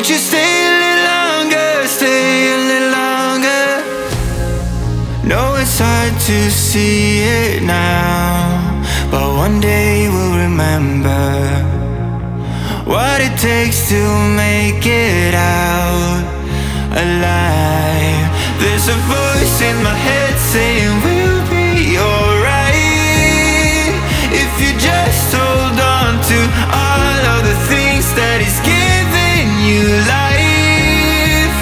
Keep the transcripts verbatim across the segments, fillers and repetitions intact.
Won't you stay a little longer, stay a little longer? No, it's hard to see it now, but one day we'll remember what it takes to make it out alive. There's a voice in my head saying we'll be alright if you just hold on to all of the things that is giving you life.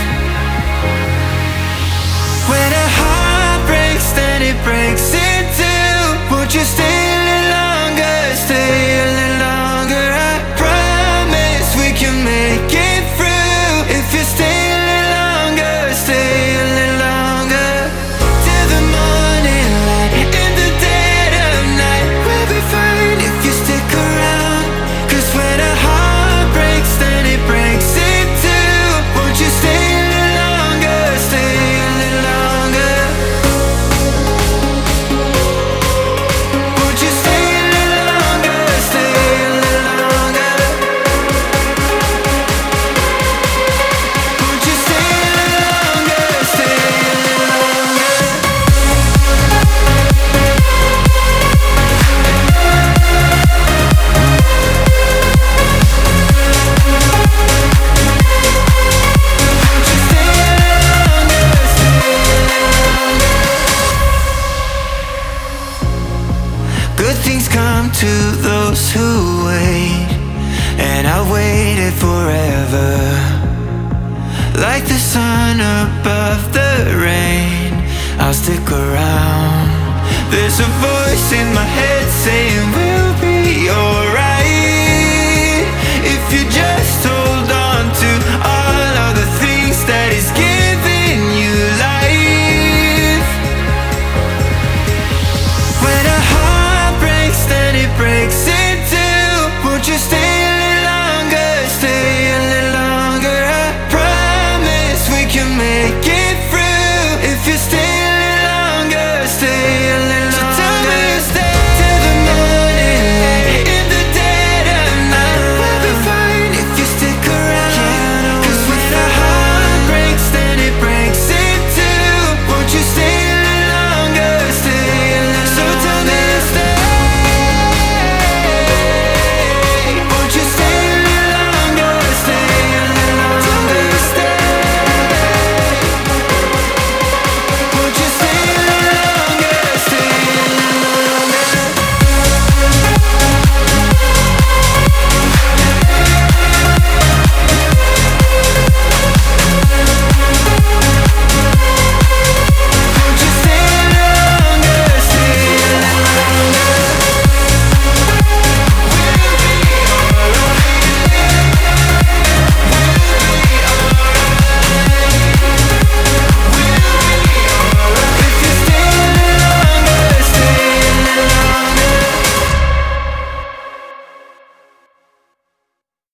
When a heart breaks, then it breaks in two. Won't you stay a little longer, stay a little longer? I promise we can make it through if you stay a little longer, stay a little longer. Till the morning light, in the dead of night, we'll be fine if you stick around. Cause when a heart breaks, then it breaks in two. Won't you stay a little longer, stay a little longer? Won't you stay a little longer, stay a little longer? Won't you stay a little longer, stay a little longer? Good things come to those who wait, and I waited forever. Like the sun above the rain, I'll stick around. There's a voice in my head saying we'll be alright